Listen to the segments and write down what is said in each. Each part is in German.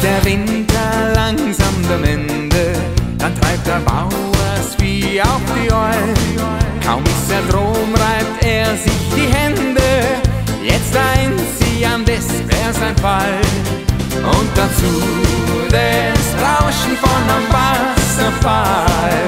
der Winter langsam dem Ende, dann treibt der Bauers wie auf die Alm. Kaum ist er drum, reibt er sich die Hände, jetzt eint sie an, das wär sein Fall. Und dazu das Rauschen von einem Wasserfall.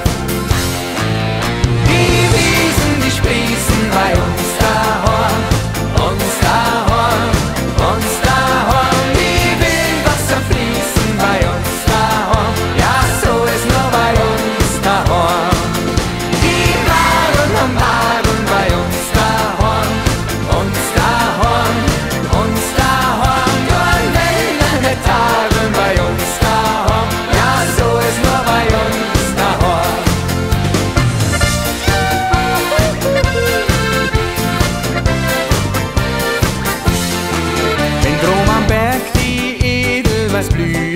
Die Wiesen, die sprießen bei uns daheim, uns daheim, uns daheim. Die Wildwasser fließen bei uns daheim, ja, so ist nur bei uns daheim. Die Wagen am Wagen bei uns daheim, uns daheim, uns daheim. Nur an welchen Tagen bei uns daheim, ja, so ist nur bei uns daheim. Wenn drum am Berg die Edelweiß blüht